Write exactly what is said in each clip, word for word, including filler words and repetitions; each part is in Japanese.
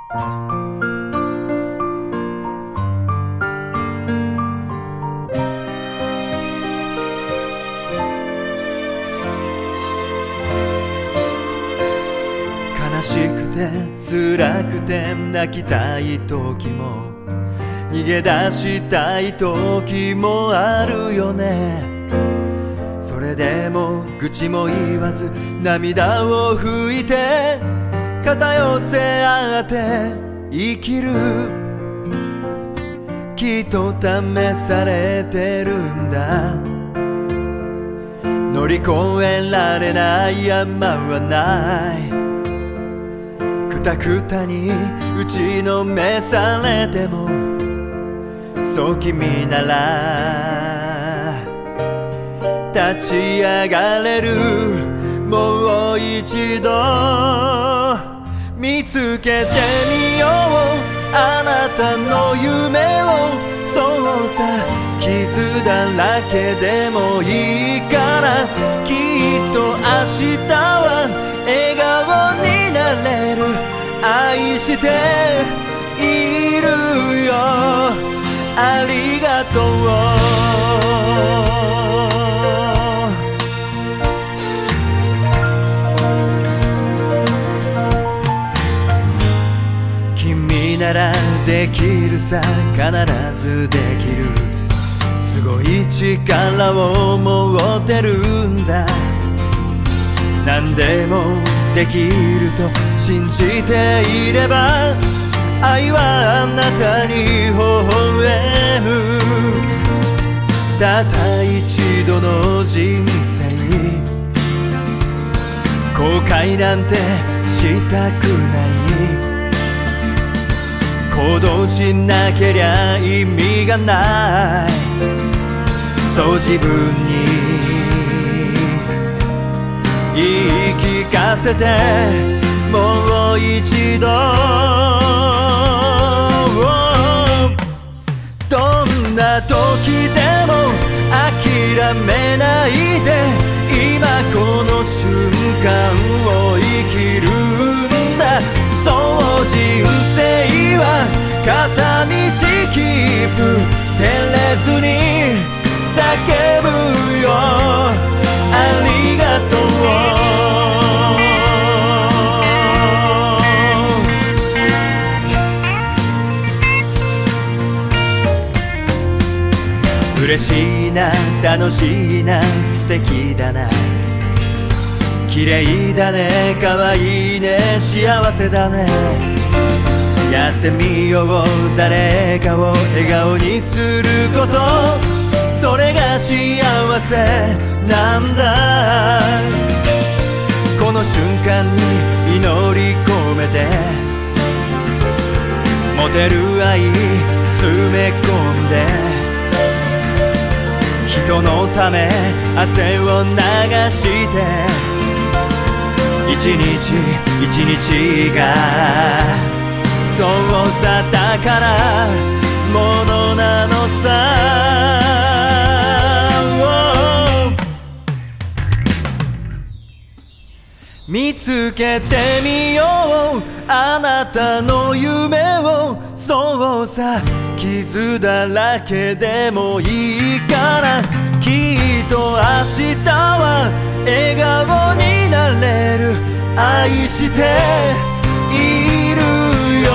悲しくて辛くて泣きたい時も逃げ出したい時もあるよね。それでも愚痴も言わず涙を拭いて肩寄せ合って生きる。きっと試されてるんだ。乗り越えられない山はない。くたくたに打ちのめされてもそう君なら立ち上がれる。もう一度見つけてみようあなたの夢を。そうさ傷だらけでもいいからきっと明日は笑顔になれる。愛しているよありがとう。君ならできるさ必ずできる。すごい力を持ってるんだ。何でもできると信じていれば愛はあなたに微笑む。たった一度の人生後悔なんてしたくない。行動しなけりゃ意味がない。そう自分に言い聞かせてもう一度。どんな時でも諦めないで今この瞬間を生きるんだ。そう人生は片道切符照れずに叫ぶよありがとう。嬉しいな楽しいな素敵だな綺麗だね可愛いね幸せだね。やってみよう誰かを笑顔にすること。それが幸せなんだ。この瞬間に祈り込めて持てる愛詰め込んで人のため汗を流して一日一日がそうさ宝物なのさ。見つけてみようあなたの夢を。そうさ傷だらけでもいいからきっと明日は笑顔になれる。愛しているよ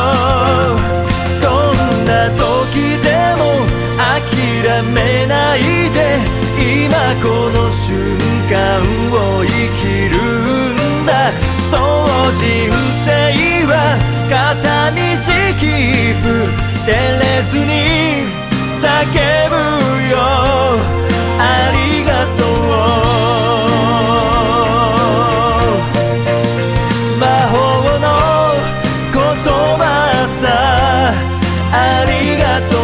どんな時でも諦めないで今この瞬間を生きるんだ。そう人生は片道切符照れずに叫ぶよありがとう。魔法の言葉さありがと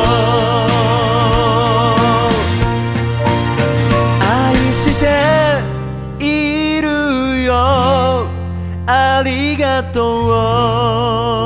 う。愛しているよありがとう。